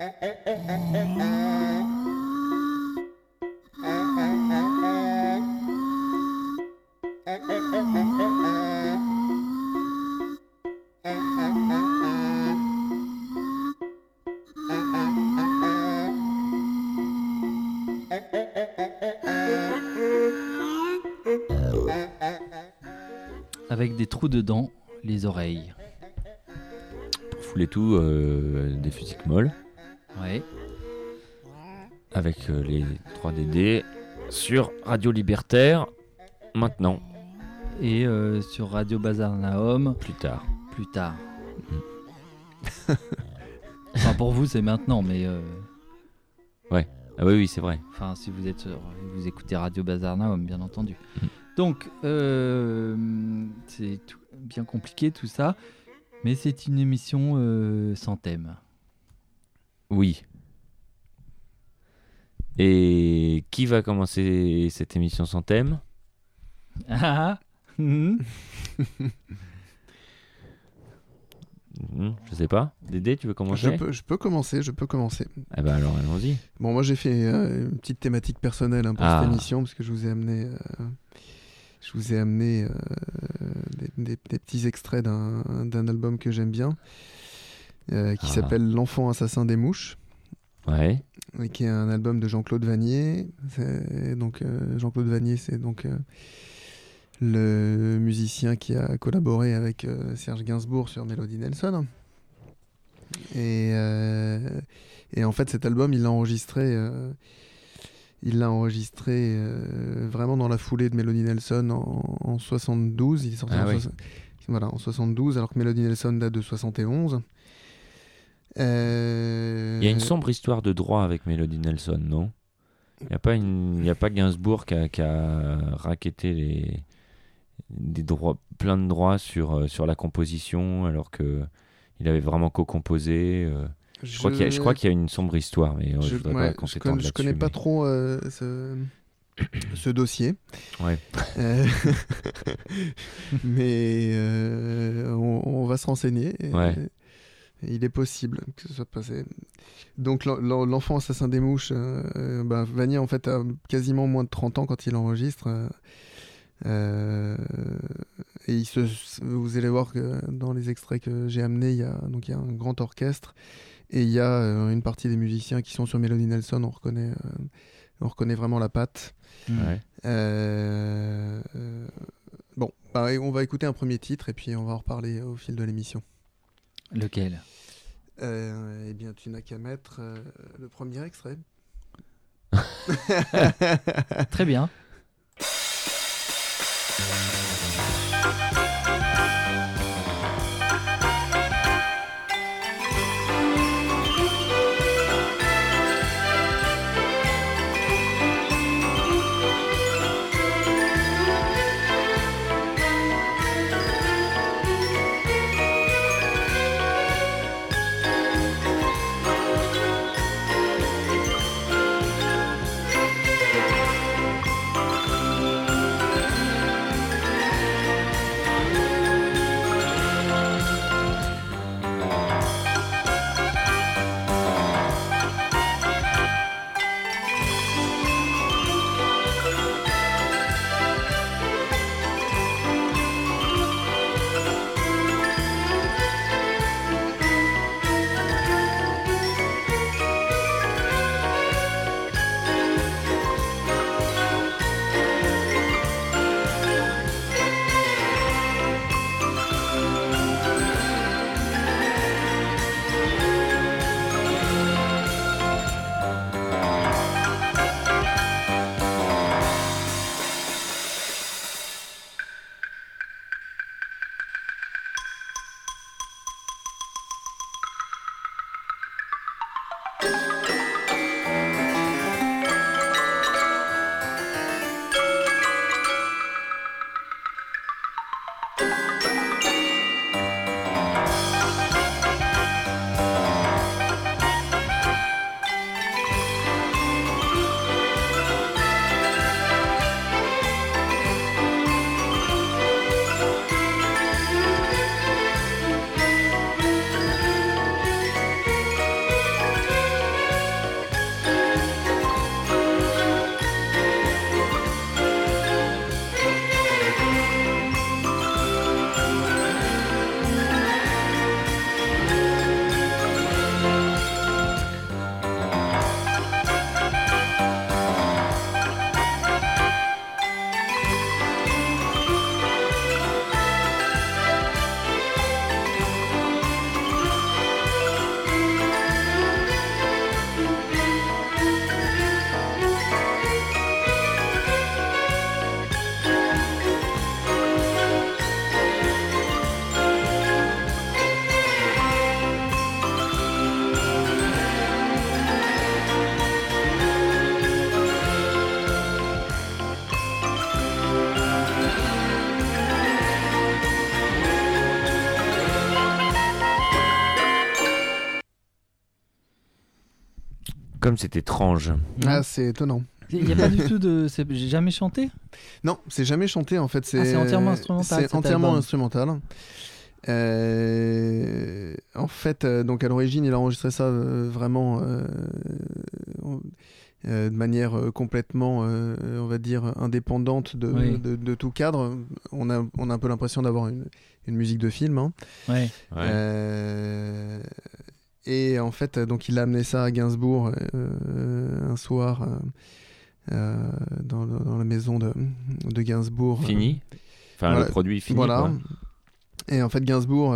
Avec des trous dedans, les oreilles. Pour fouler tout, des musiques molles. Ouais. Avec les 3DD sur Radio Libertaire, maintenant. Et sur Radio Bazar Nahom. Plus tard. Plus tard. Enfin, pour vous, c'est maintenant, mais... Ouais. Ah oui, c'est vrai. Enfin, si vous vous écoutez Radio Bazar Nahom, bien entendu. Donc, c'est bien compliqué tout ça, mais c'est une émission sans thème. Oui. Et qui va commencer cette émission sans thème ? Je sais pas. Dédé, tu veux commencer ? Je peux commencer. Ah bah alors allons-y. Bon, moi j'ai fait une petite thématique personnelle pour cette émission parce que je vous ai amené des petits extraits d'un album que j'aime bien qui s'appelle L'Enfant assassin des mouches. Ouais. Et qui est un album de Jean-Claude Vannier. Jean-Claude Vannier, c'est donc le musicien qui a collaboré avec Serge Gainsbourg sur Melody Nelson. Et en fait, cet album, il l'a enregistré vraiment dans la foulée de Melody Nelson en 72. Il est sorti en 72, alors que Melody Nelson date de 71. Il y a une sombre histoire de droit avec Melody Nelson, non ? Il n'y a pas Gainsbourg qui a racketté plein de droits sur la composition, alors qu'il avait vraiment co-composé. Je crois qu'il y a une sombre histoire, mais je voudrais pas qu'on s'étende là-dessus. Je connais pas trop ce dossier. Ouais. Mais on va se renseigner. Ouais. Il est possible que ce soit passé. Donc l'enfant assassin des mouches, Vannier en fait a quasiment moins de 30 ans quand il enregistre. Et vous allez voir que dans les extraits que j'ai amenés, il y a un grand orchestre et il y a une partie des musiciens qui sont sur Melody Nelson. On reconnaît vraiment la patte. Ouais. On va écouter un premier titre et puis on va en reparler au fil de l'émission. Lequel ? Eh bien, tu n'as qu'à mettre le premier extrait. Très bien. Comme c'est étrange. Ah, c'est étonnant. Il n'y a pas du tout de. J'ai jamais chanté. Non, c'est jamais chanté en fait. C'est entièrement instrumental. C'est entièrement instrumental. En fait, donc à l'origine, il a enregistré ça vraiment de manière complètement, on va dire, indépendante de tout cadre. On a un peu l'impression d'avoir une musique de film. Hein. Ouais. Et en fait, donc il a amené ça à Gainsbourg un soir dans la maison de Gainsbourg. Fini. Enfin, le produit fini. Voilà. Quoi. Et en fait, Gainsbourg,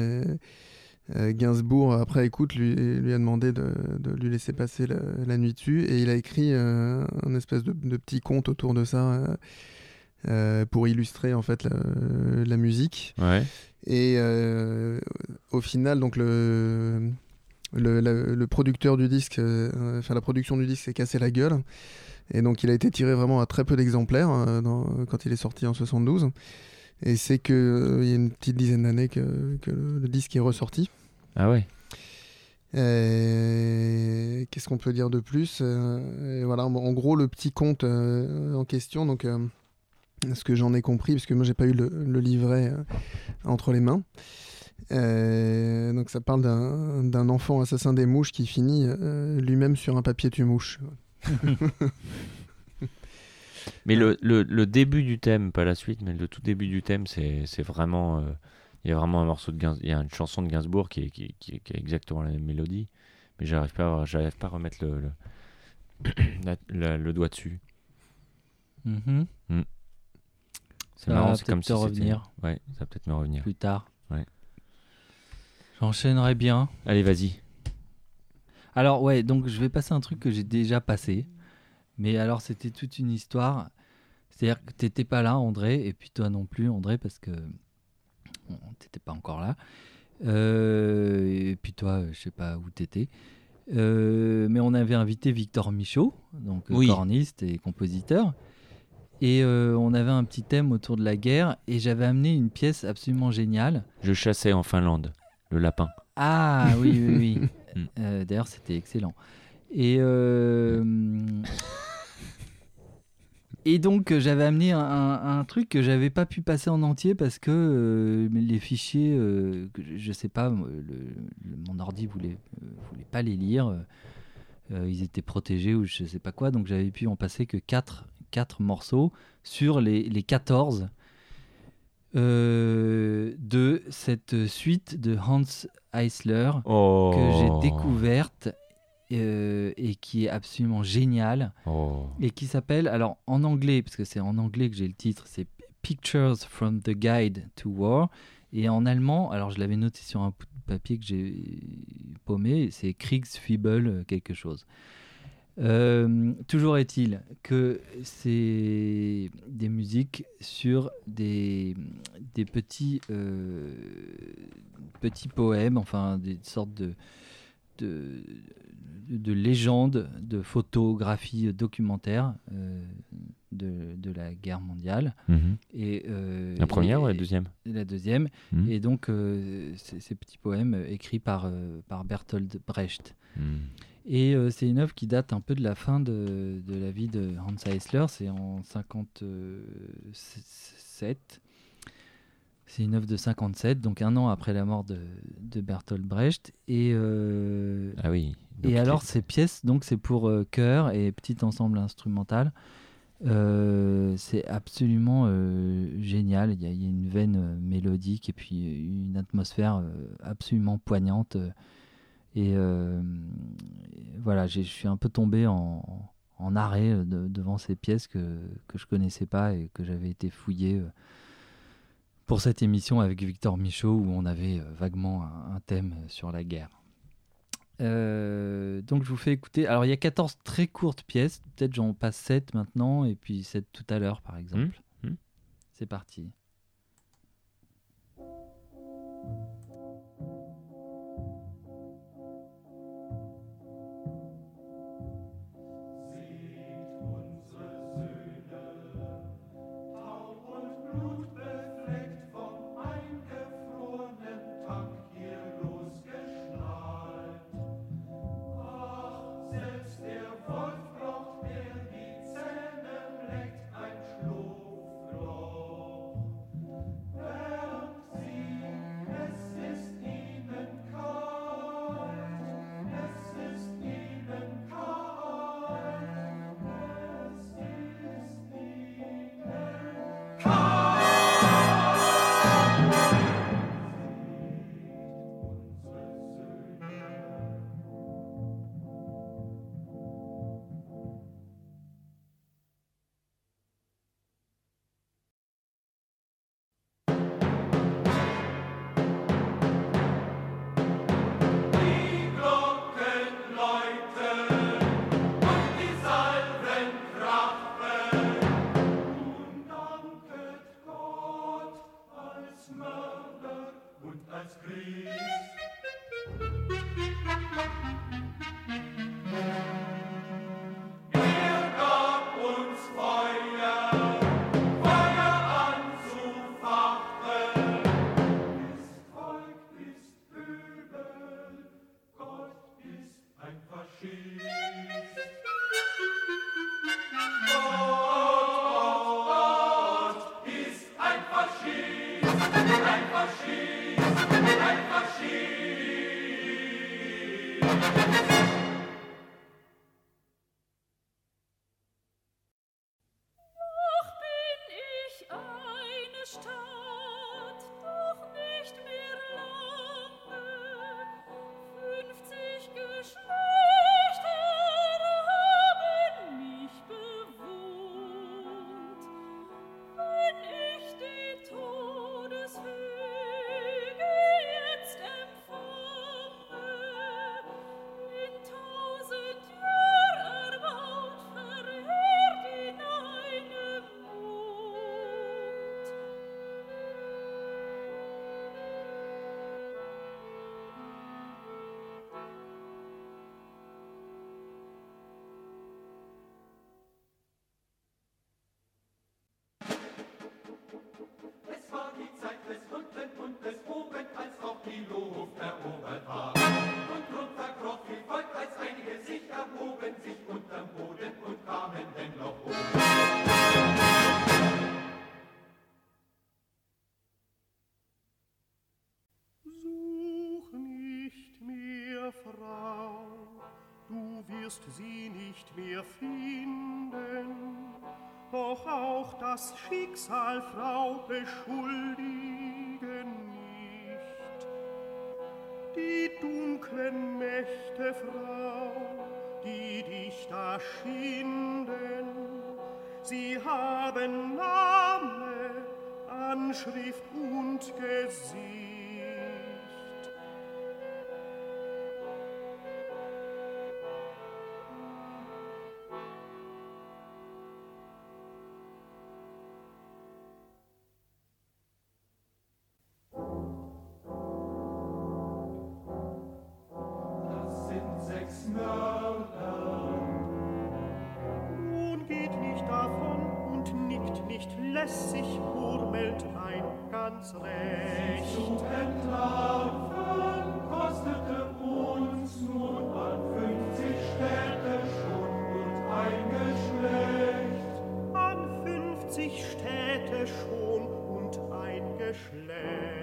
après écoute, lui a demandé de lui laisser passer la nuit dessus. Et il a écrit un espèce de petit conte autour de ça pour illustrer en fait la musique. Ouais. Et au final, donc le producteur du disque, la production du disque s'est cassé la gueule. Et donc il a été tiré vraiment à très peu d'exemplaires quand il est sorti en 72. Et c'est qu'il y a une petite dizaine d'années que le disque est ressorti. Ah ouais. Qu'est-ce qu'on peut dire de plus voilà, en gros, le petit conte en question, donc ce que j'en ai compris, parce que moi j'ai pas eu le livret entre les mains. Donc ça parle d'un enfant assassin des mouches qui finit lui-même sur un papier tue-mouche. Mais le début du thème, pas la suite, mais le tout début du thème, c'est vraiment... il y a vraiment un morceau de Gainsbourg, il y a une chanson de Gainsbourg qui a exactement la même mélodie, mais j'arrive pas à remettre le doigt dessus. Mm-hmm. C'est marrant, c'est comme si revenir. Ouais, ça va peut-être me revenir. Plus tard. Ouais. J'enchaînerai bien. Allez, vas-y. Alors ouais, donc je vais passer un truc que j'ai déjà passé. Mais alors c'était toute une histoire. C'est-à-dire que t'étais pas là, André, et puis toi non plus, André, parce que t'étais pas encore là. Et puis toi, je sais pas où t'étais. Mais on avait invité Victor Michaud, donc corniste et compositeur. Et on avait un petit thème autour de la guerre. Et j'avais amené une pièce absolument géniale. Je chassais en Finlande, le lapin. Ah oui. D'ailleurs, c'était excellent. Et donc j'avais amené un truc que j'avais pas pu passer en entier parce que les fichiers, je sais pas, mon ordi voulait pas les lire, ils étaient protégés ou je sais pas quoi, donc j'avais pu en passer que 4 morceaux sur les 14 de cette suite de Hans Eisler que j'ai découverte. Et qui est absolument génial et qui s'appelle, alors en anglais, parce que c'est en anglais que j'ai le titre, c'est Pictures from the Guide to War, et en allemand, alors je l'avais noté sur un bout de papier que j'ai paumé, c'est Kriegsfibel quelque chose. Toujours est-il que c'est des musiques sur des petits poèmes, enfin des sortes de légendes, de photographies documentaires de la guerre mondiale. Et, la première ou la deuxième ? La deuxième. Et donc, ces petits poèmes écrits par Bertolt Brecht. Et c'est une œuvre qui date un peu de la fin de la vie de Hans Eisler. C'est en 57. C'est une œuvre de 57, donc un an après la mort de Bertolt Brecht. Et, ah oui. Et alors, ces pièces, donc c'est pour chœur et petit ensemble instrumental. C'est absolument génial. Il y a une veine mélodique et puis une atmosphère absolument poignante. Et voilà, je suis un peu tombé en arrêt devant ces pièces que je connaissais pas et que j'avais été fouiller pour cette émission avec Victor Michaud où on avait vaguement un thème sur la guerre. Donc je vous fais écouter. Alors il y a 14 très courtes pièces, peut-être j'en passe 7 maintenant et puis 7 tout à l'heure par exemple. C'est parti. Selbst wirst sie nicht mehr finden. Doch auch das Schicksal, Frau, beschuldigen nicht. Die dunklen Mächte, Frau, die dich da schinden, sie haben Name, Anschrift und Gesicht. Das sind 6 Mörder. Nun geht nicht davon und nickt nicht lässig, murmelt ein ganz recht. Zu entlarven kostete uns nun an 50 Städte schon und ein Geschlecht. An 50 Städte schon und ein Geschlecht.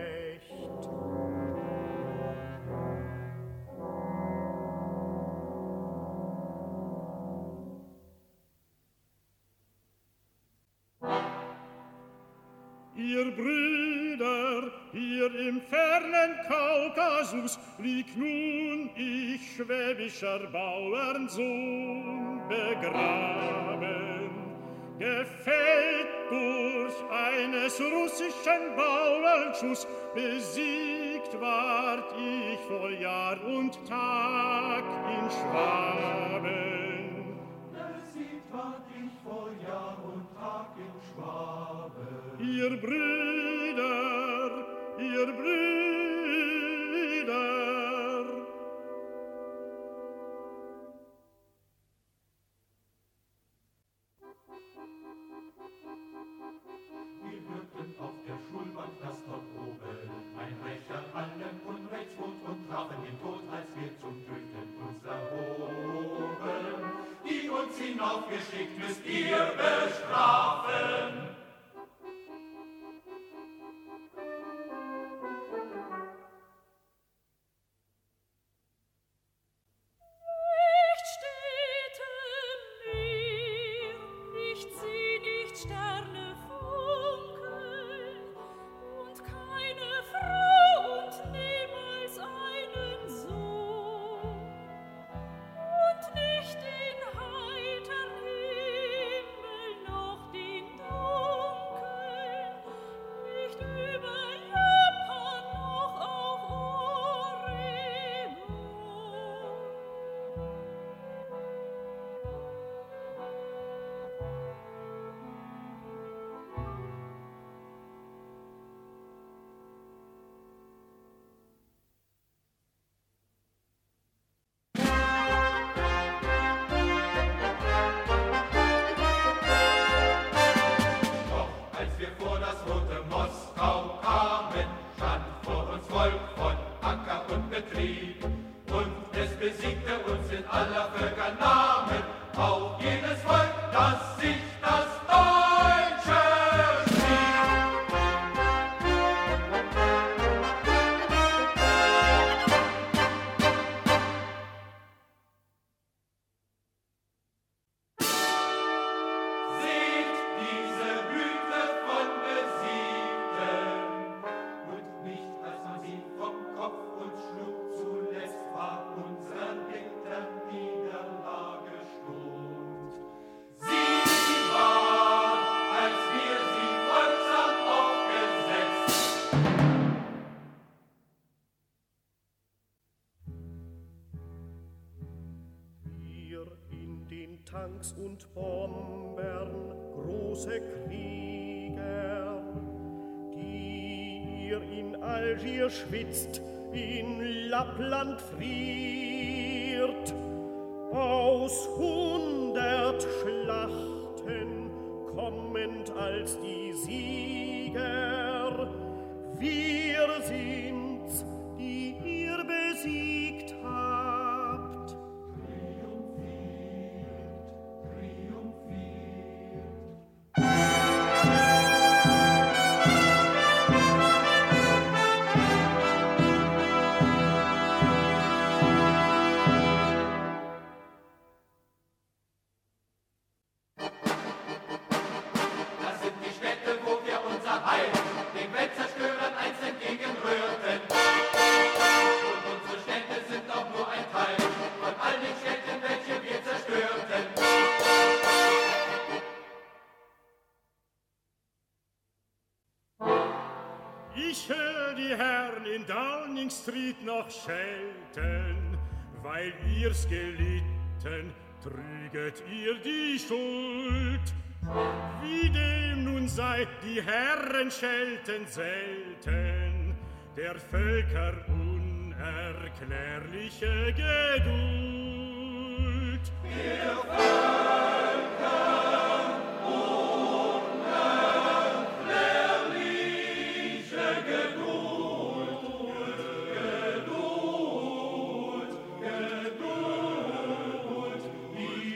Ihr Brüder, hier im fernen Kaukasus liegt nun ich, schwäbischer Bauernsohn, begraben. Gefällt durch eines russischen Bauernschuss, besiegt ward ich vor Jahr und Tag in Schwaben. Besiegt ward ich vor Jahr und Tag in Schwaben. Ihr Brüder, ihr Brüder. Wir hörten auf der Schulbank, dass dort oben ein Rächer allen Unrechts wohnt und trafen ihn tot, als wir zum Töten uns erhoben. Die uns hinaufgeschickt, müsst ihr bestrafen. Tanks und Bombern, große Krieger, die ihr in Algier schwitzt, in Lappland friert. Aus 100 Schlachten kommend als die Sieger, wir sind's, die ihr besiegt habt. Ich hör die Herren in Downing Street noch schelten, weil ihr's gelitten, trüget ihr die Schuld. Wie dem nun sei, die Herren schelten selten, der Völker unerklärliche Geduld. Der Völker unerklärliche Geduld, Geduld, Geduld, die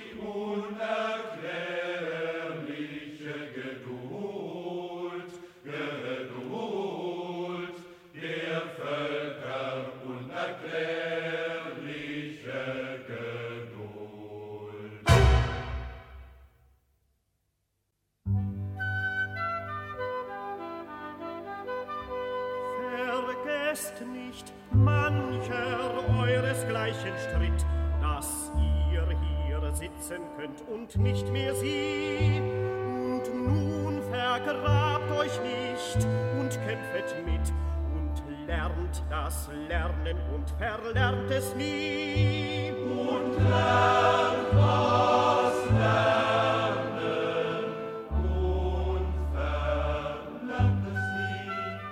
unerklärliche Geduld, Geduld, der Völker unerklärliche Geduld. Vergesst nicht, mancher euresgleichen stritt, dass ihr hier sitzen könnt und nicht mehr sie. Und nun vergrabt euch nicht und kämpfet mit und lernt das Lernen und verlernt es nie. Und lernt das Lernen und verlernt es nie.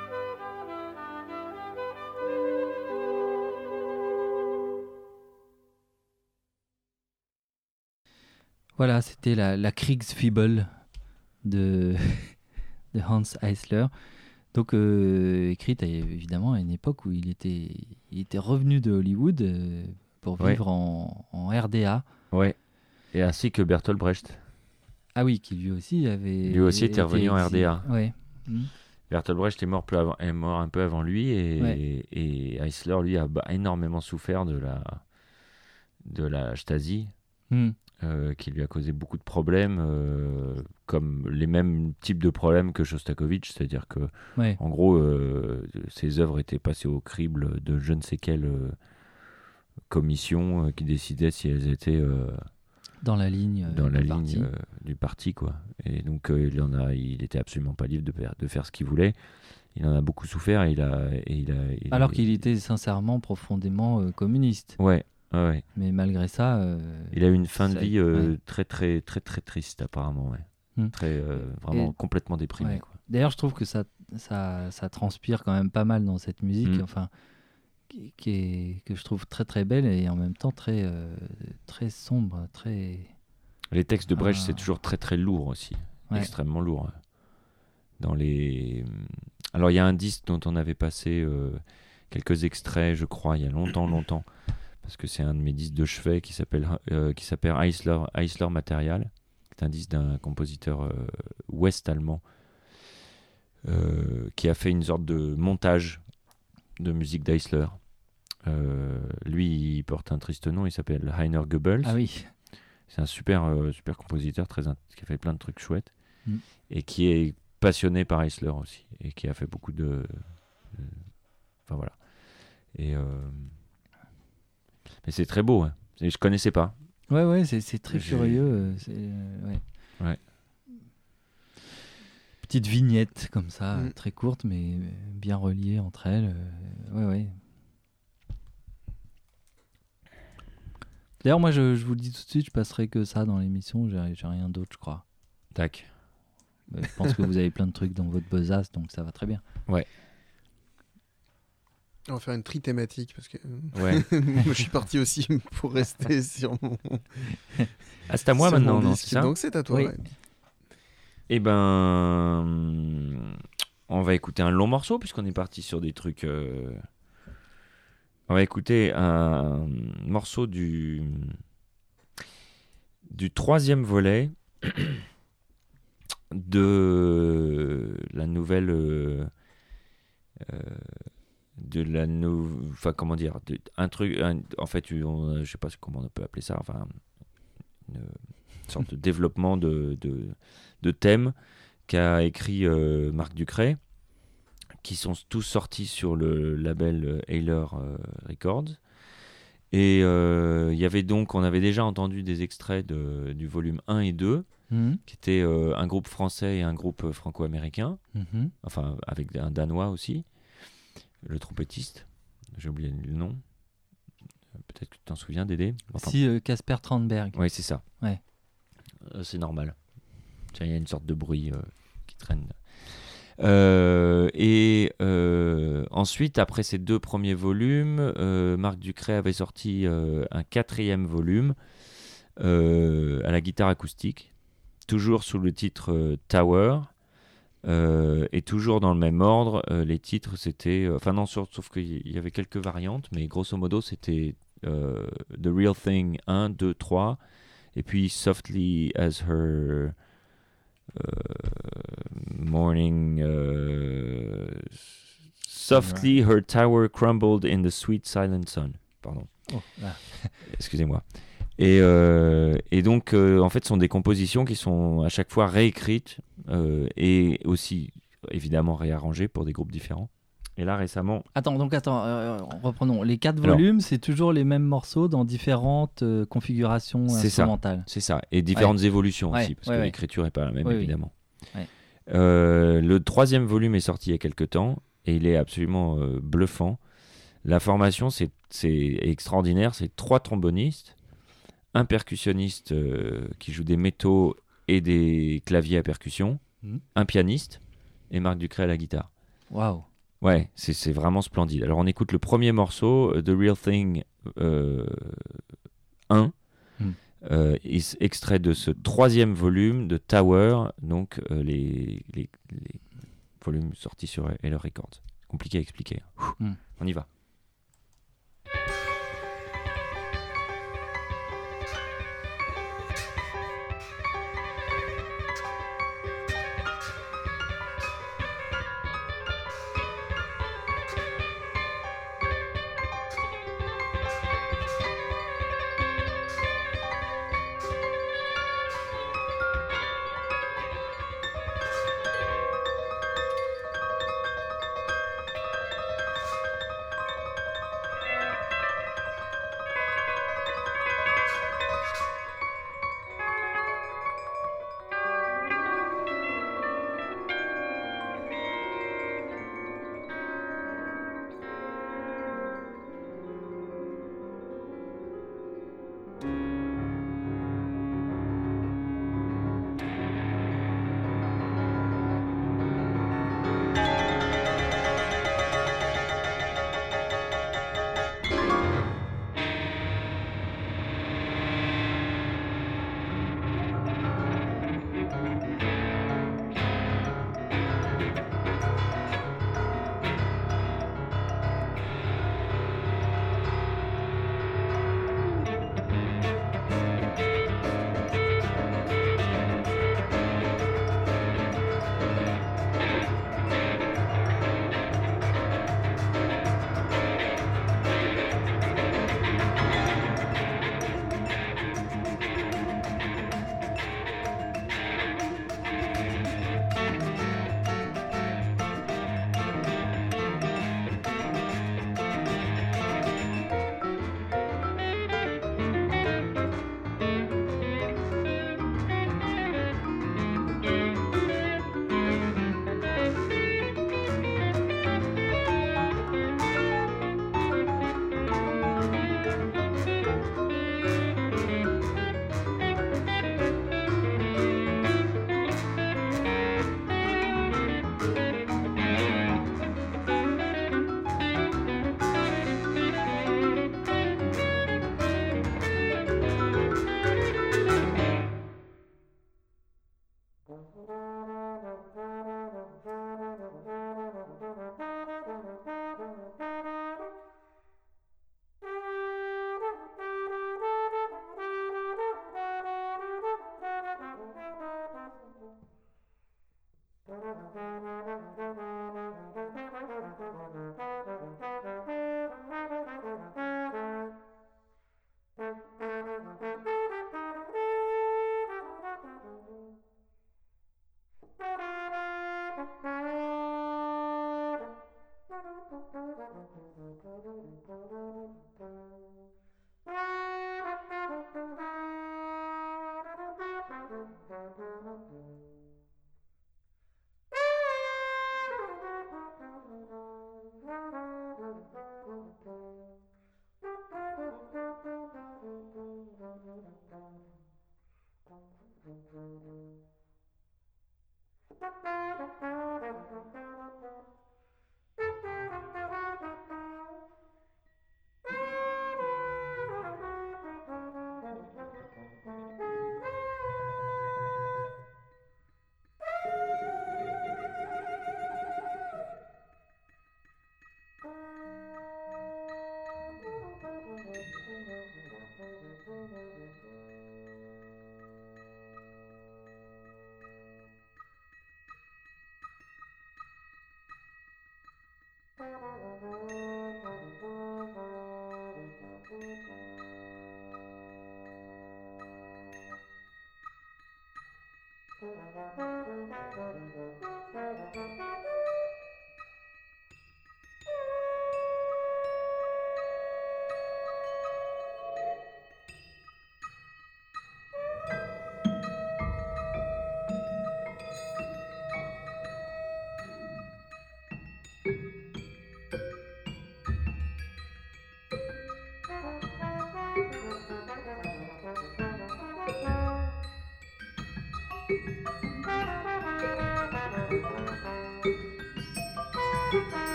Voilà, c'était la Kriegsfibel de, de Hans Eisler. Donc, écrite évidemment à une époque où il était revenu de Hollywood pour vivre en RDA. Ouais. Et ainsi que Bertolt Brecht. Ah oui, qui lui aussi était revenu en RDA. Ouais. Bertolt Brecht est mort un peu avant lui et Eisler, lui, a énormément souffert de la Stasi. Qui lui a causé beaucoup de problèmes, comme les mêmes types de problèmes que Shostakovich, c'est-à-dire que, en gros, ses œuvres étaient passées au crible de je ne sais quelle commission qui décidait si elles étaient dans la ligne du parti, quoi. Et donc, il était absolument pas libre de faire ce qu'il voulait. Il en a beaucoup souffert alors qu'il était sincèrement profondément communiste. Ouais. Mais malgré ça, il a eu une fin de vie très très très très triste apparemment, très vraiment complètement déprimé. Quoi. D'ailleurs, je trouve que ça transpire quand même pas mal dans cette musique, enfin, que je trouve très très belle et en même temps très très sombre, très. Les textes de Brecht, c'est toujours très très lourd aussi, extrêmement lourd. Alors il y a un disque dont on avait passé quelques extraits, je crois, il y a longtemps. Parce que c'est un de mes disques de chevet qui s'appelle Eisler Material. C'est un disque d'un compositeur ouest-allemand qui a fait une sorte de montage de musique d'Eisler. Lui, il porte un triste nom, il s'appelle Heiner Goebbels. Ah oui. C'est un super compositeur qui a fait plein de trucs chouettes et qui est passionné par Eisler aussi et qui a fait beaucoup de... Enfin voilà. Et... Mais c'est très beau, je connaissais pas. Ouais, c'est très curieux. Ouais. Petite vignette comme ça, très courte, mais bien reliée entre elles. Ouais. D'ailleurs, moi, je vous le dis tout de suite, je passerai que ça dans l'émission. J'ai rien d'autre, je crois. Tac. Je pense que vous avez plein de trucs dans votre besace, donc ça va très bien. Ouais. On va faire une tri thématique parce que moi je suis parti aussi pour rester sur mon. Ah, c'est à moi maintenant, non, c'est ça ? Donc c'est à toi. Oui. Ouais. Eh ben, on va écouter un long morceau puisqu'on est parti sur des trucs. On va écouter un morceau du troisième volet de la nouvelle. Enfin, comment dire, en fait, je sais pas comment on peut appeler ça, enfin, une sorte de développement de thèmes qu'a écrit Marc Ducret, qui sont tous sortis sur le label Heiler Records. Et il y avait donc, on avait déjà entendu des extraits du volume 1 et 2, qui était un groupe français et un groupe franco-américain, enfin avec un Danois aussi, le trompettiste, j'ai oublié le nom, peut-être que tu t'en souviens, Dédé. Enfin, Si, Casper Tranberg. oui, c'est ça. Ouais. C'est normal. Il y a une sorte de bruit qui traîne. Ensuite, après ces 2 premiers volumes, Marc Ducret avait sorti un 4e volume à la guitare acoustique, toujours sous le titre Tower, et toujours dans le même ordre. Les titres, c'était... sauf qu'il y avait quelques variantes, mais grosso modo, c'était The Real Thing 1, 2, 3, et puis Softly as Her... morning softly her tower crumbled in the sweet silent sun. Pardon. Excusez-moi. Et donc en fait ce sont des compositions qui sont à chaque fois réécrites et aussi évidemment réarrangées pour des groupes différents. Et là récemment... Reprenons. Les 4 volumes, c'est toujours les mêmes morceaux dans différentes configurations instrumentales. C'est ça. Et différentes évolutions aussi, parce que l'écriture n'est pas la même, évidemment. Ouais. Le 3e volume est sorti il y a quelques temps, et il est absolument bluffant. La formation, c'est extraordinaire. C'est 3 trombonistes, un percussionniste qui joue des métaux et des claviers à percussion, un pianiste, et Marc Ducret à la guitare. Waouh. Ouais, c'est vraiment splendide. Alors on écoute le premier morceau, The Real Thing 1, extrait de ce 3e volume de Tower, donc les volumes sortis sur Heller Records. Compliqué à expliquer. On y va.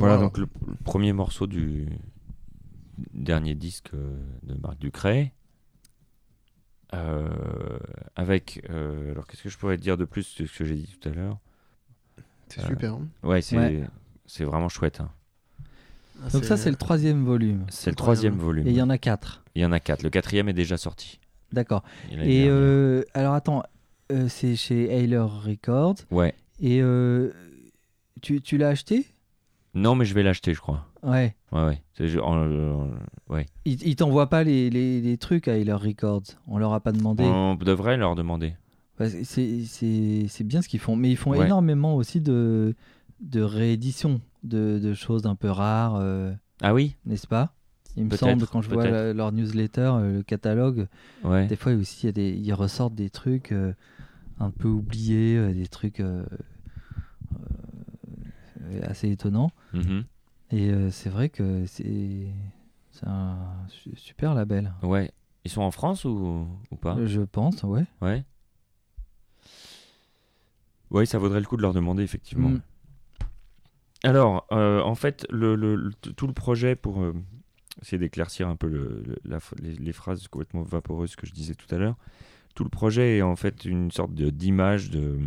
Voilà, Wow. donc le premier morceau du dernier disque de Marc Ducret. Avec. Alors, qu'est-ce que je pourrais te dire de plus de ce que j'ai dit tout à l'heure? C'est super. Hein. Ouais, Ouais. c'est vraiment chouette. Hein. Donc ça, c'est le 3e volume. C'est le 3e volume. Et il y en a 4. Il y en a 4. Le 4e est déjà sorti. D'accord. L'année Et dernière. alors attends, c'est chez Heiler Records. Ouais. Et tu l'as acheté? Non, mais je vais l'acheter, je crois. Ouais. Ouais. Ouais. Ils t'envoient pas les trucs à Heiler Records. On leur a pas demandé. On devrait leur demander. Parce que c'est bien ce qu'ils font. Mais ils font Ouais. énormément aussi de rééditions de choses un peu rares, Ah oui? n'est-ce pas? Il me Peut-être, semble, quand je vois peut-être. leur newsletter, le catalogue, Ouais. des fois aussi ils ressortent des trucs un peu oubliés, des trucs assez étonnants. Mhm. Et c'est vrai que c'est un super label. Ouais. Ils sont en France ou pas? Je pense, ouais. Ouais. Ouais, ça vaudrait le coup de leur demander, effectivement. Mm. Alors, en fait, tout le projet, pour essayer d'éclaircir un peu les phrases complètement vaporeuses que je disais tout à l'heure, tout le projet est en fait une sorte d'image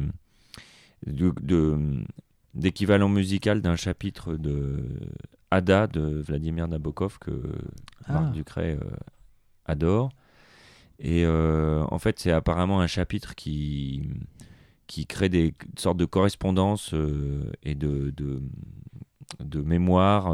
d'équivalent musical d'un chapitre de Ada de Vladimir Nabokov que Marc Ducret adore. Et en fait, c'est apparemment un chapitre qui crée des sortes de correspondances et de mémoire,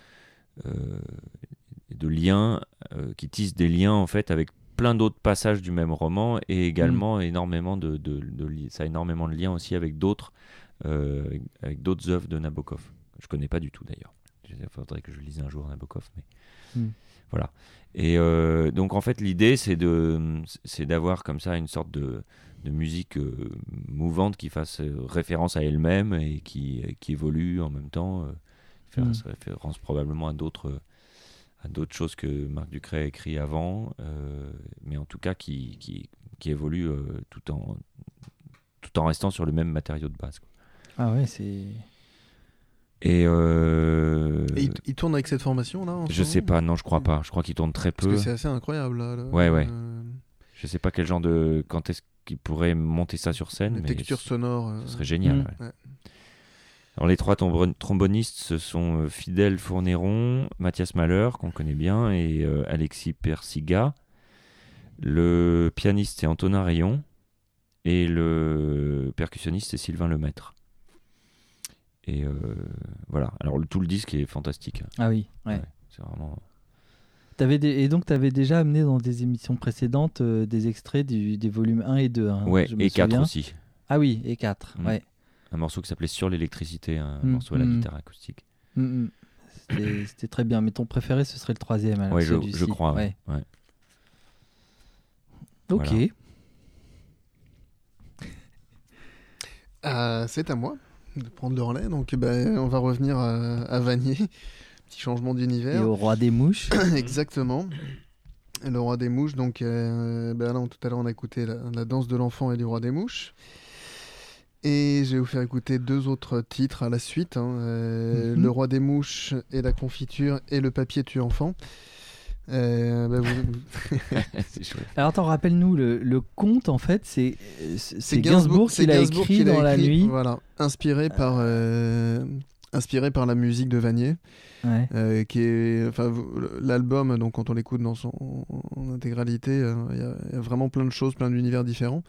de liens, qui tissent des liens en fait avec plein d'autres passages du même roman et également énormément ça a énormément de liens aussi avec d'autres œuvres de Nabokov. Je connais pas du tout d'ailleurs. Il faudrait que je lise un jour Nabokov, mais voilà. Et donc en fait l'idée c'est d'avoir comme ça une sorte de musique mouvante qui fasse référence à elle-même et qui évolue en même temps, fasse référence probablement à d'autres choses que Marc Ducret a écrit avant, mais en tout cas qui évolue tout en restant sur le même matériau de base, quoi. Ah ouais, c'est... Et il tourne avec cette formation là Je sais pas, non, je crois pas. Je crois qu'il tourne très peu. Parce que c'est assez incroyable là. Ouais. Je sais pas quand est-ce qu'il pourrait monter ça sur scène, Les mais textures sonores. ce serait génial. Ouais. Alors les 3 trombonistes, ce sont Fidèle Fournéron, Mathias Mahler, qu'on connaît bien, et Alexis Persiga. Le pianiste, c'est Antonin Rayon, et le percussionniste, c'est Sylvain Lemaître. Et voilà. Alors tout le disque est fantastique. Ah oui, ouais. C'est vraiment... Et donc, tu avais déjà amené dans des émissions précédentes des extraits des volumes 1 et 2. Hein, ouais, je me et 4 souviens. aussi. Ah oui, et 4, ouais. Un morceau qui s'appelait Sur l'électricité, un morceau à la guitare acoustique. C'était très bien, mais ton préféré, ce serait le 3e. Alors, ouais, je crois. Ouais. Ok. Voilà. C'est à moi de prendre le relais. Donc, on va revenir à Vanier. Petit changement d'univers. Et au Roi des Mouches. Exactement. Le Roi des Mouches. Donc, là, tout à l'heure, on a écouté la danse de l'enfant et du Roi des Mouches. Et je vais vous faire écouter 2 autres titres à la suite. Le Roi des Mouches et la confiture et le papier tue enfant. C'est chouette. Alors attends, rappelle-nous, le conte, en fait, c'est Gainsbourg qui l'a écrit dans la nuit. Voilà, inspiré par la musique de Vanier. Ouais. Qui est, l'album, donc quand on l'écoute dans son intégralité, il y a vraiment plein de choses, plein d'univers différents.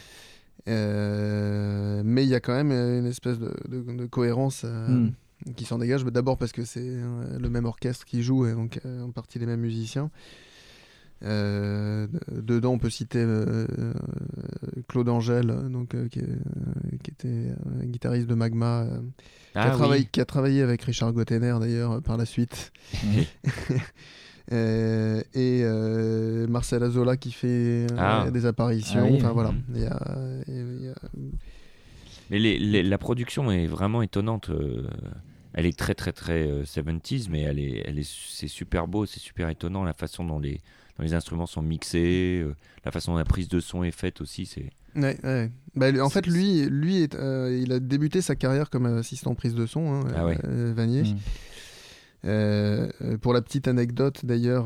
Mais il y a quand même une espèce de cohérence qui s'en dégage. D'abord parce que c'est le même orchestre qui joue et donc en partie les mêmes musiciens. Dedans, on peut citer Claude Angèle, donc, qui était guitariste de Magma, qui a travaillé avec Richard Gottener d'ailleurs par la suite. Et Marcel Azola qui fait des apparitions. Voilà. Mais la production est vraiment étonnante. Elle est très très très 70s, mais c'est super beau, c'est super étonnant la façon dont les instruments sont mixés, la façon dont la prise de son est faite aussi. Ouais. Bah, en fait, lui il a débuté sa carrière comme assistant prise de son, hein, Ah ouais. Vanier. Pour la petite anecdote, d'ailleurs,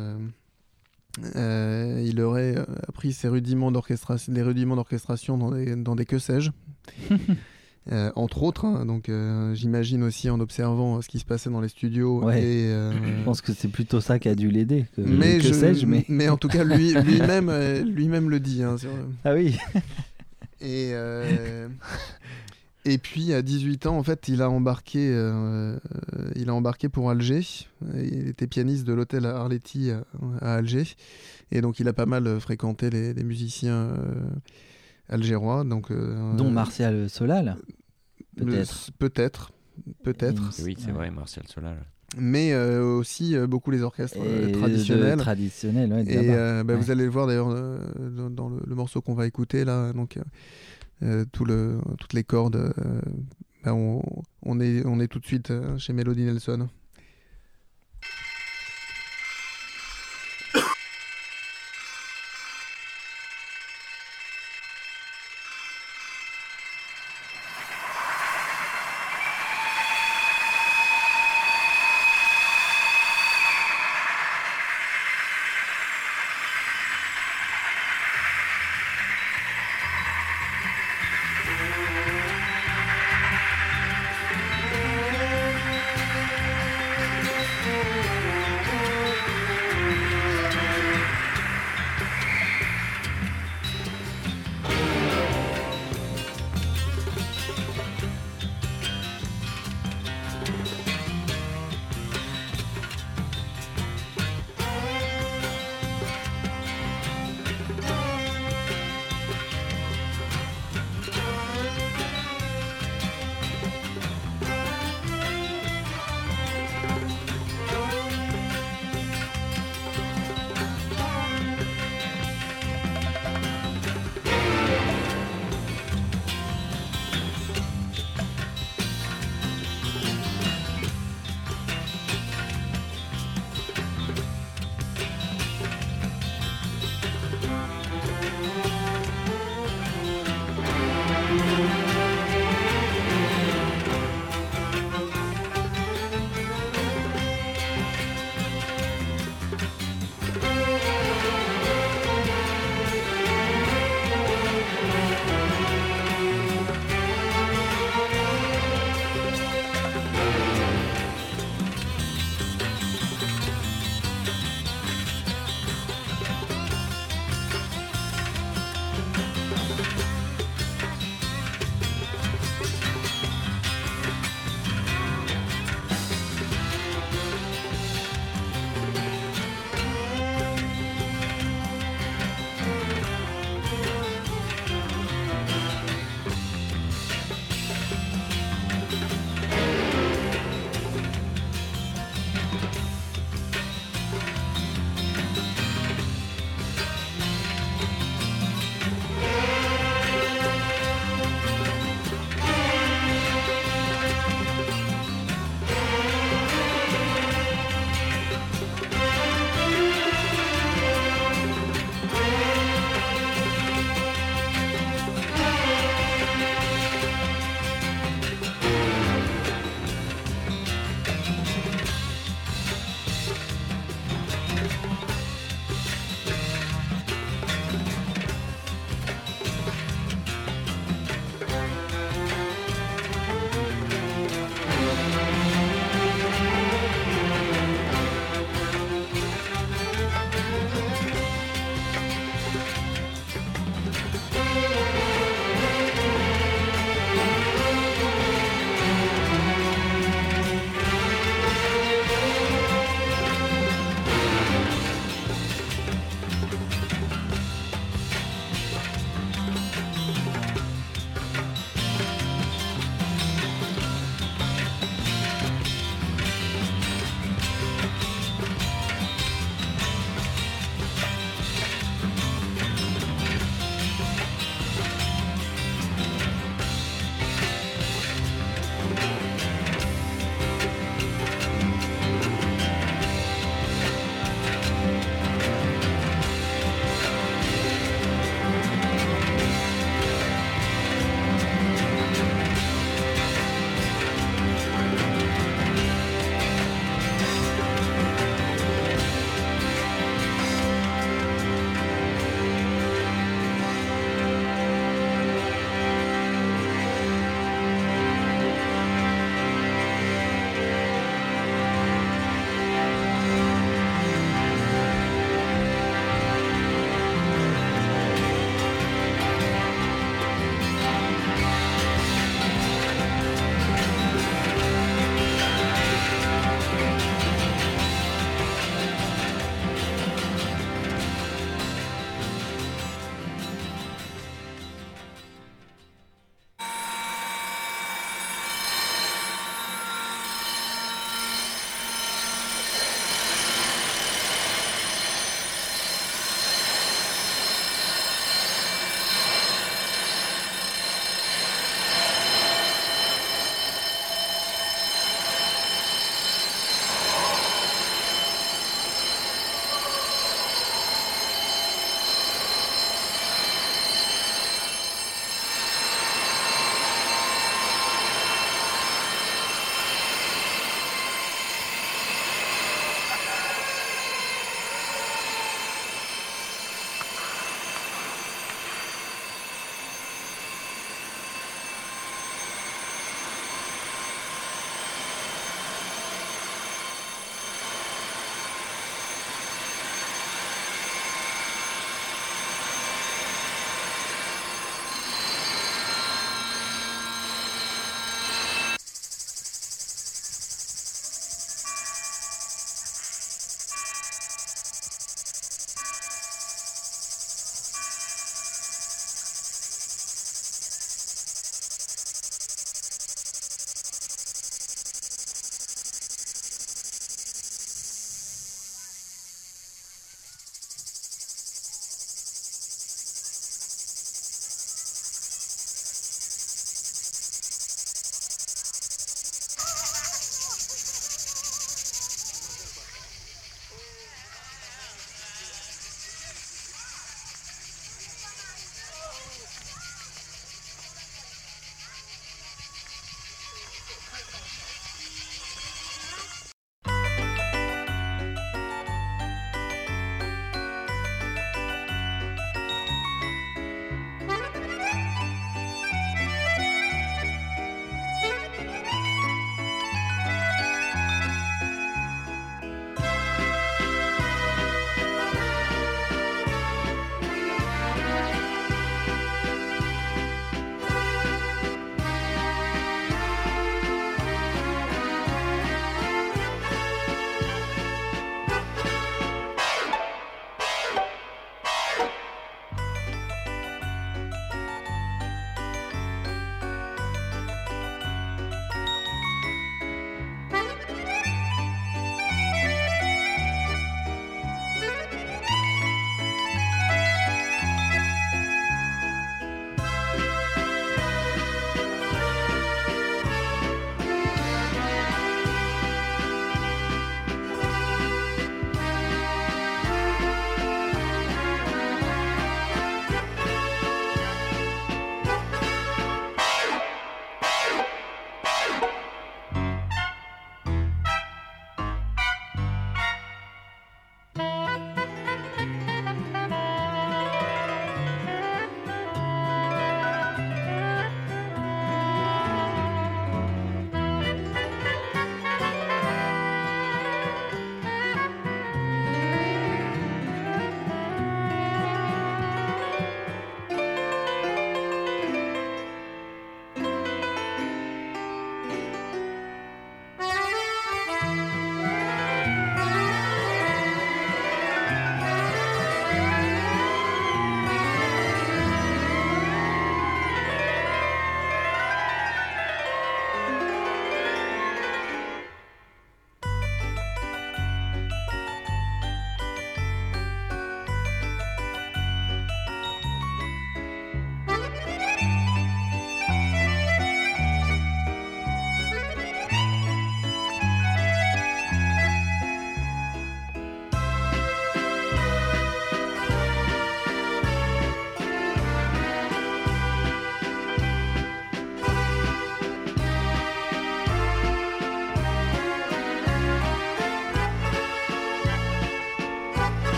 il aurait appris les rudiments d'orchestration dans des que sais-je. Entre autres, hein, donc j'imagine aussi en observant ce qui se passait dans les studios. Ouais. Et, Je pense que c'est plutôt ça qui a dû l'aider. Mais en tout cas, lui-même le dit. Hein, Ah oui. Et puis à 18 ans, en fait, il a embarqué pour Alger. Il était pianiste de l'hôtel Arletty à Alger. Et donc il a pas mal fréquenté les musiciens algérois. Donc, dont Martial Solal. Peut-être. Oui, c'est vrai, Martial Solal. Mais aussi beaucoup les orchestres traditionnels. Ouais, et vous allez le voir d'ailleurs dans le morceau qu'on va écouter là. Donc toutes les cordes, on est tout de suite chez Melody Nelson.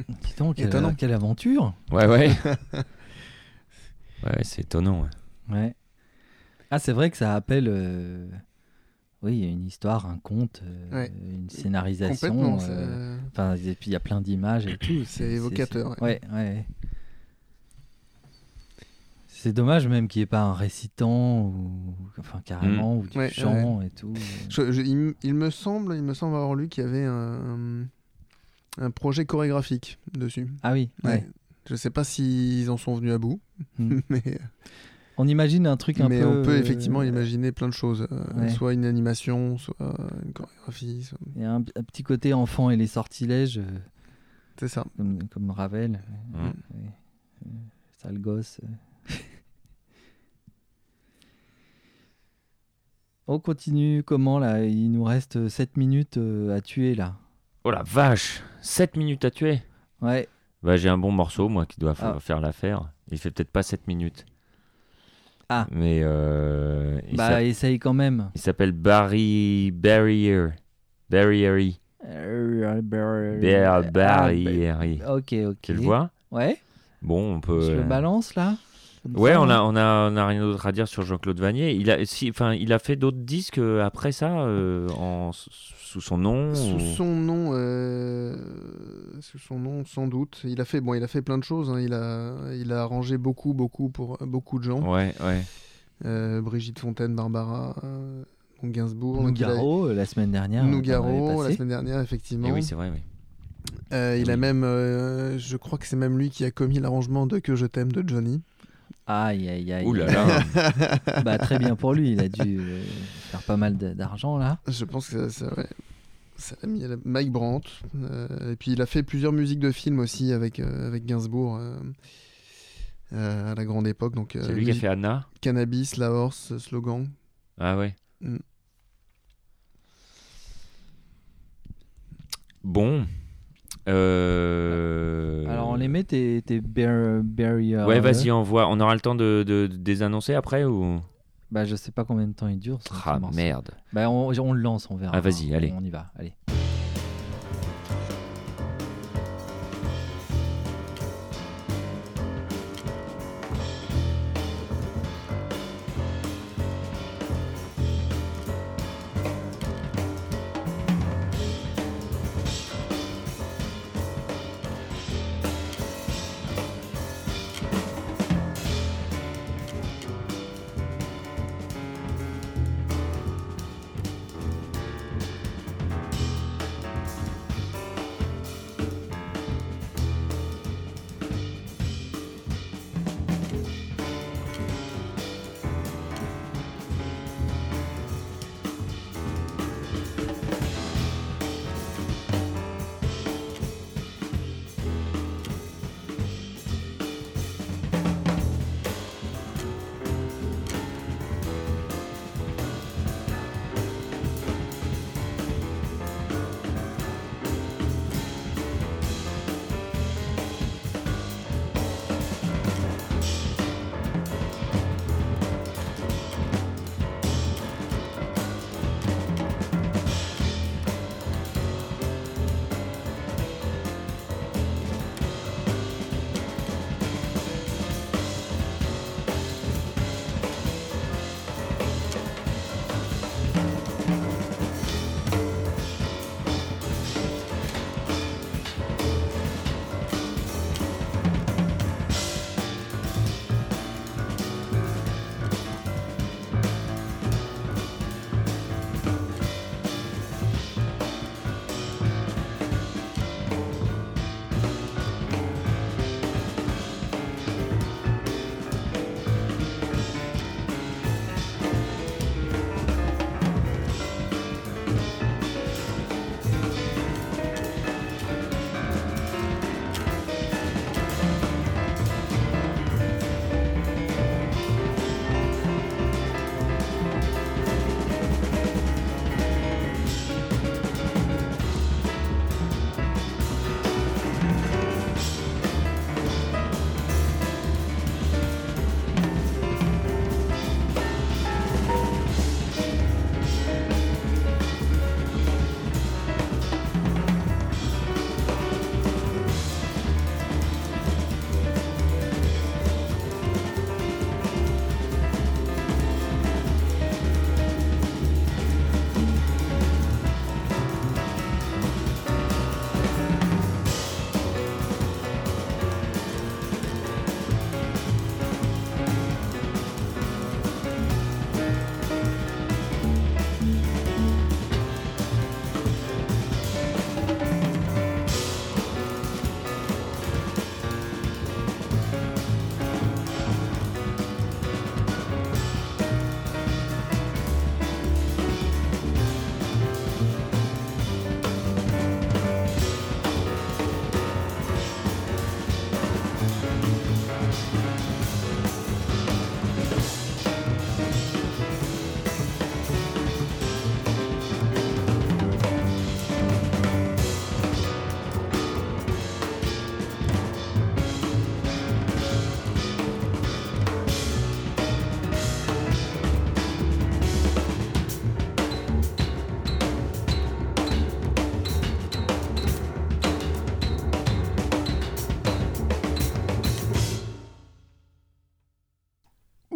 Dis donc, Étonnant. quelle aventure. Ouais, ouais. Ouais, c'est étonnant. Ouais. Ouais. Ah, c'est vrai que ça appelle oui, une histoire, un conte, une scénarisation. Complètement. Enfin, et puis il y a plein d'images et tout. C'est évocateur. Ouais. C'est dommage même qu'il n'y ait pas un récitant ou enfin carrément ou du chant et tout. Il me semble avoir lu qu'il y avait un projet chorégraphique dessus. Ah oui. Ouais. Je sais pas s'ils en sont venus à bout, mais on imagine un truc un peu. Mais on peut effectivement imaginer plein de choses, soit une animation, soit une chorégraphie. Il y a un petit côté enfant et les sortilèges. C'est ça. Comme Ravel. Sale gosse. On continue comment là? Il nous reste 7 minutes à tuer là. Oh la vache, 7 minutes à tuer. Ouais. Bah, j'ai un bon morceau moi qui doit faire l'affaire. Il fait peut-être pas 7 minutes. Ah. Mais essaye quand même. Il s'appelle Barriere. Ok. Tu le vois? Ouais. Bon, on peut. Je le balance là. Ouais, on a rien d'autre à dire sur Jean-Claude Vannier. Il a fait d'autres disques après ça, sous son nom. Sous son nom, sans doute. Il a fait plein de choses. Hein. Il a arrangé beaucoup pour beaucoup de gens. Ouais. Brigitte Fontaine, Barbara, Gainsbourg. Nougaro la semaine dernière. Nougaro la semaine dernière, effectivement. Et oui, c'est vrai, oui. Il a même, je crois que c'est même lui qui a commis l'arrangement de Que je t'aime de Johnny. Aïe. Ouh là là. Bah, très bien pour lui, il a dû faire pas mal d'argent là. Je pense que ça l'a mis à Mike Brandt. Et puis il a fait plusieurs musiques de films aussi avec Gainsbourg à la grande époque. Donc, c'est lui qui a fait Anna. Cannabis, La Horse, Slogan. Ah ouais. Bon. Alors on les met tes barrières. Ouais, vas-y, on aura le temps de désannoncer après ou? Bah je sais pas combien de temps il dure. Ah merde. Bah on le lance, on verra. Ah vas-y, allez. On y va, allez.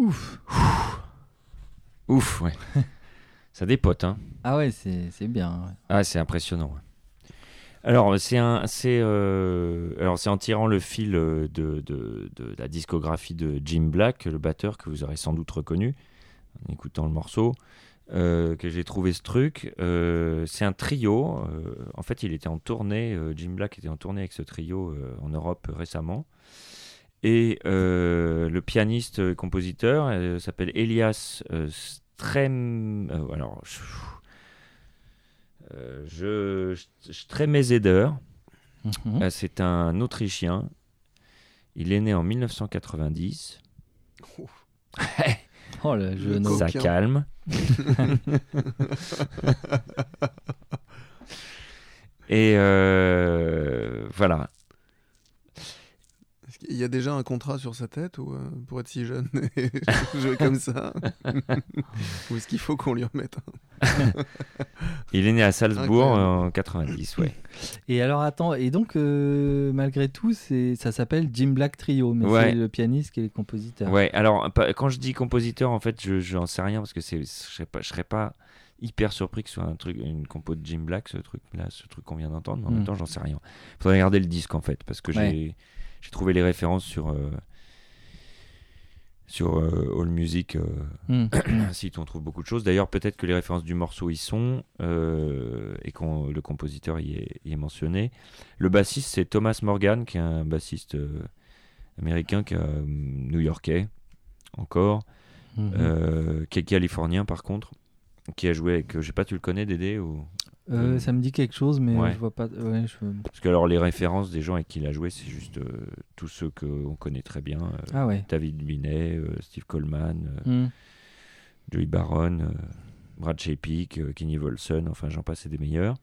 Ouf. Ouf, ouais. Ça dépote, hein. Ah ouais, c'est bien. Ouais. Ah, c'est impressionnant. Ouais. Alors, c'est en tirant le fil de la discographie de Jim Black, le batteur que vous aurez sans doute reconnu en écoutant le morceau, que j'ai trouvé ce truc. C'est un trio. En fait, il était en tournée. Jim Black était en tournée avec ce trio en Europe récemment. Et le pianiste et compositeur s'appelle Elias Stremezeder. C'est un Autrichien. Il est né en 1990. Oh, le jeune Ça calme. Et voilà. Il y a déjà un contrat sur sa tête ou pour être si jeune et jouer comme ça ou est-ce qu'il faut qu'on lui remette Il est né à Salzbourg en 90, ouais. Et alors attends, et donc malgré tout, ça s'appelle Jim Black Trio, mais ouais. c'est le pianiste qui est le compositeur. Ouais, alors quand je dis compositeur, en fait, je n'en sais rien parce que je serais pas hyper surpris que ce soit une compo de Jim Black, ce truc qu'on vient d'entendre, mais en même temps, j'en sais rien. Il faudrait regarder le disque en fait, parce que j'ai trouvé les références sur AllMusic, site où on trouve beaucoup de choses. D'ailleurs, peut-être que les références du morceau y sont et que le compositeur y est mentionné. Le bassiste, c'est Thomas Morgan, qui est un bassiste américain, new-yorkais encore, qui est californien par contre, qui a joué avec... je sais pas, tu le connais, Dédé ou... Ça me dit quelque chose, mais je vois pas. Ouais, Parce que alors les références des gens avec qui il a joué, c'est juste tous ceux qu'on connaît très bien. David Binet, Steve Coleman, Joey Baron, Brad Chapek, Kenny Volson, enfin j'en passe, c'est des meilleurs.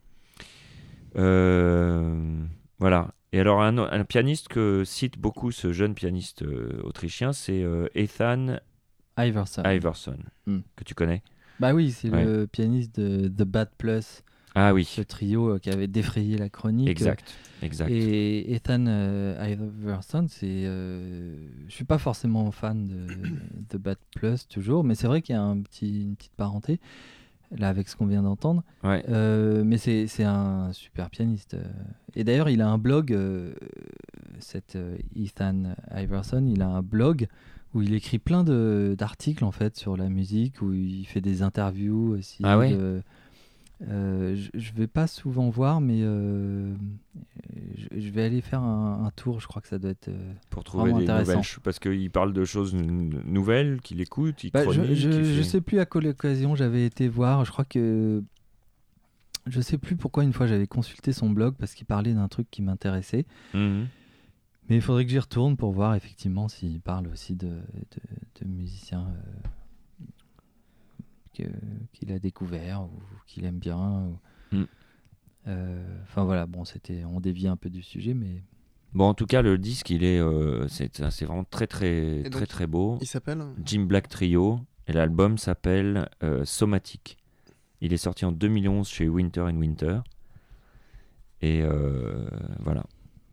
Voilà. Et alors un pianiste que cite beaucoup ce jeune pianiste autrichien, c'est Ethan Iverson, que tu connais. Bah oui, c'est le pianiste de The Bad Plus. Ah oui. Ce trio qui avait défrayé la chronique. Exact. Et Ethan Iverson, je suis pas forcément fan de The Bad Plus toujours, mais c'est vrai qu'il y a une petite parenté là avec ce qu'on vient d'entendre. Ouais. Mais c'est un super pianiste. Et d'ailleurs, il a un blog, cet Ethan Iverson, il a un blog où il écrit plein d'articles en fait sur la musique, où il fait des interviews aussi. Ah ouais. Je vais pas souvent voir, mais je vais aller faire un tour. Je crois que ça doit être pour trouver des nouvelles, parce qu'il parle de choses nouvelles qu'il écoute, il chronique. Je sais plus à quelle occasion j'avais été voir. Je crois que je sais plus pourquoi une fois j'avais consulté son blog parce qu'il parlait d'un truc qui m'intéressait. Mais il faudrait que j'y retourne pour voir effectivement s'il parle aussi de musiciens qu'il a découvert ou qu'il aime bien. Enfin voilà, bon, on dévie un peu du sujet, mais... Bon, en tout cas, le disque, c'est vraiment très très très très beau. Il s'appelle Jim Black Trio, et l'album s'appelle Somatic. Il est sorti en 2011 chez Winter & Winter. Et voilà.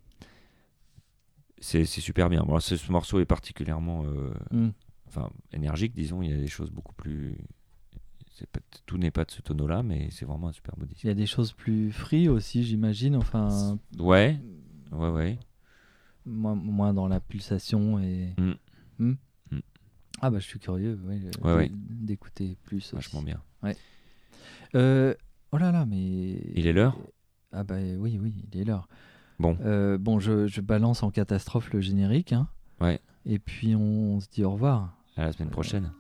C'est super bien. Bon, ce morceau est particulièrement énergique, disons. Il y a des choses beaucoup plus... tout n'est pas de ce tonneau-là, mais c'est vraiment un super beau disque. Il y a des choses plus free aussi, j'imagine. Enfin... Ouais. Moins dans la pulsation et... Ah bah je suis curieux d'écouter plus. Vachement bien. Ouais. Oh là là, mais... Il est l'heure ? Ah bah oui, il est l'heure. Bon. Je balance en catastrophe le générique. Hein. Ouais. Et puis on se dit au revoir. À la semaine prochaine.